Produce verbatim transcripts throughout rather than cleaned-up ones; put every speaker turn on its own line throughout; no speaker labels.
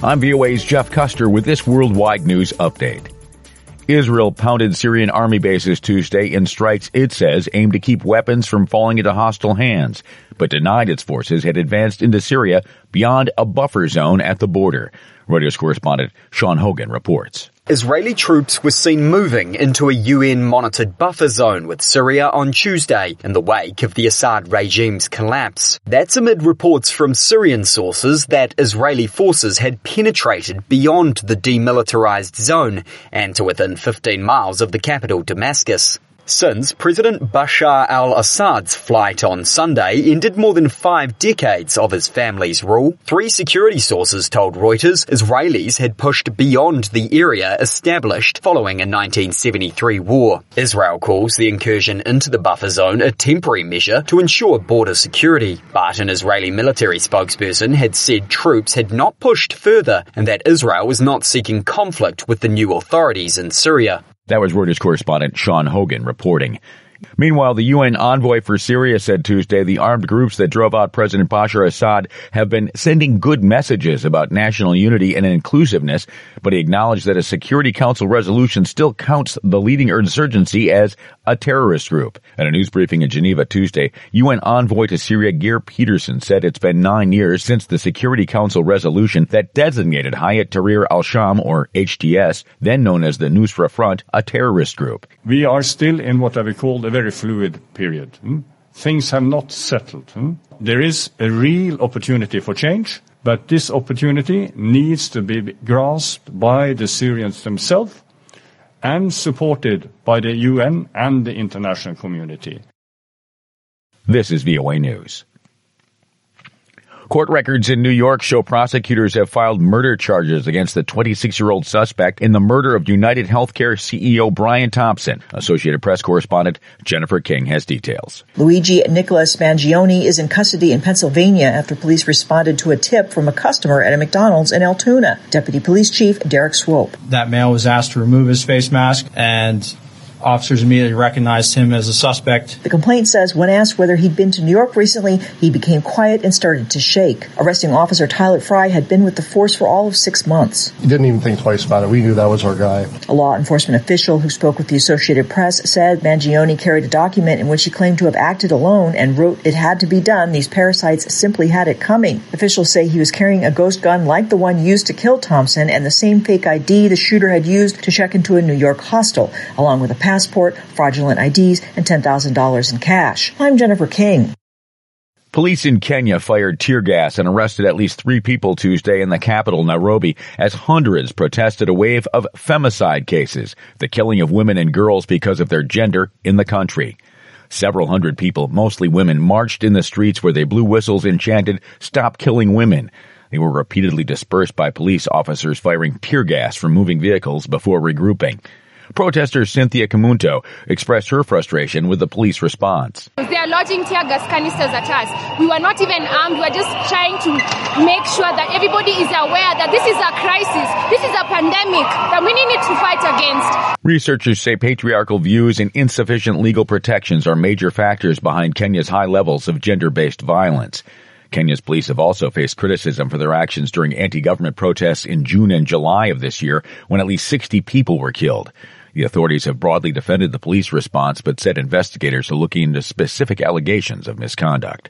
I'm V O A's Jeff Custer with this worldwide news update. Israel pounded Syrian army bases Tuesday in strikes it says aim to keep weapons from falling into hostile hands, but denied its forces had advanced into Syria beyond a buffer zone at the border. Reuters correspondent Sean Hogan reports.
Israeli troops were seen moving into a U N-monitored buffer zone with Syria on Tuesday in the wake of the Assad regime's collapse. That's amid reports from Syrian sources that Israeli forces had penetrated beyond the demilitarized zone and to within fifteen miles of the capital, Damascus. Since President Bashar al-Assad's flight on Sunday ended more than five decades of his family's rule, three security sources told Reuters Israelis had pushed beyond the area established following a nineteen seventy-three war. Israel calls the incursion into the buffer zone a temporary measure to ensure border security, but an Israeli military spokesperson had said troops had not pushed further and that Israel was not seeking conflict with the new authorities in Syria.
That was Reuters correspondent Sean Hogan reporting. Meanwhile, the U N envoy for Syria said Tuesday the armed groups that drove out President Bashar Assad have been sending good messages about national unity and inclusiveness, but he acknowledged that a Security Council resolution still counts the leading insurgency as a terrorist group. At a news briefing in Geneva Tuesday, U N envoy to Syria Geir Peterson said it's been nine years since the Security Council resolution that designated Hayat Tahrir al-Sham, or H T S, then known as the Nusra Front, a terrorist group.
We are still in what I would call a very fluid period. Hmm? Things have not settled. Hmm? There is a real opportunity for change, but this opportunity needs to be grasped by the Syrians themselves and supported by the U N and the international community.
This is V O A News. Court records in New York show prosecutors have filed murder charges against the twenty-six-year-old suspect in the murder of United Healthcare C E O Brian Thompson. Associated Press correspondent Jennifer King has details.
Luigi Nicholas Mangione is in custody in Pennsylvania after police responded to a tip from a customer at a McDonald's in Altoona. Deputy Police Chief Derek Swope.
That male was asked to remove his face mask, and officers immediately recognized him as a suspect.
The complaint says when asked whether he'd been to New York recently, he became quiet and started to shake. Arresting officer Tyler Fry had been with the force for all of six months.
He didn't even think twice about it. We knew that was our guy.
A law enforcement official who spoke with the Associated Press said Mangione carried a document in which he claimed to have acted alone and wrote it had to be done. These parasites simply had it coming. Officials say he was carrying a ghost gun like the one used to kill Thompson and the same fake I D the shooter had used to check into a New York hostel, along with a passport, fraudulent I Ds, and ten thousand dollars in cash. I'm Jennifer King.
Police in Kenya fired tear gas and arrested at least three people Tuesday in the capital, Nairobi, as hundreds protested a wave of femicide cases, the killing of women and girls because of their gender in the country. Several hundred people, mostly women, marched in the streets where they blew whistles and chanted, "Stop killing women." They were repeatedly dispersed by police officers firing tear gas from moving vehicles before regrouping. Protester Cynthia Kamunto expressed her frustration with the police response.
They are lodging tear gas canisters at us. We were not even armed. We were just trying to make sure that everybody is aware that this is a crisis. This is a pandemic that we need to fight against. Researchers say patriarchal views and insufficient legal protections are major factors behind Kenya's high levels of gender-based violence. Kenya's police have also faced criticism for their actions during anti-government protests in June and July of this year, when at least sixty people were killed. The authorities have broadly defended the police response, but said investigators are looking into specific allegations of misconduct.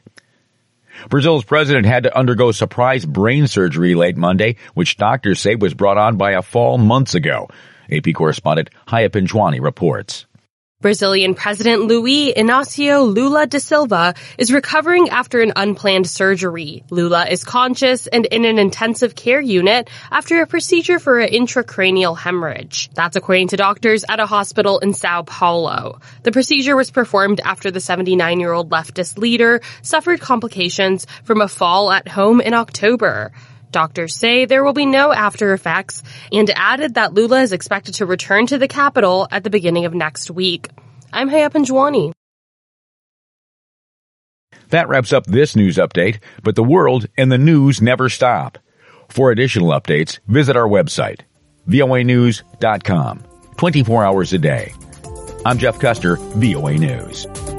Brazil's president had to undergo surprise brain surgery late Monday, which doctors say was brought on by a fall months ago. A P correspondent Haya Pinjwani reports.
Brazilian President Luiz Inácio Lula da Silva is recovering after an unplanned surgery. Lula is conscious and in an intensive care unit after a procedure for an intracranial hemorrhage. That's according to doctors at a hospital in Sao Paulo. The procedure was performed after the seventy-nine-year-old leftist leader suffered complications from a fall at home in October. Doctors say there will be no after effects and added that Lula is expected to return to the capital at the beginning of next week. I'm Haya Pinjwani.
That wraps up this news update, but the world and the news never stop. For additional updates, visit our website, V O A news dot com, twenty-four hours a day. I'm Jeff Custer, V O A News.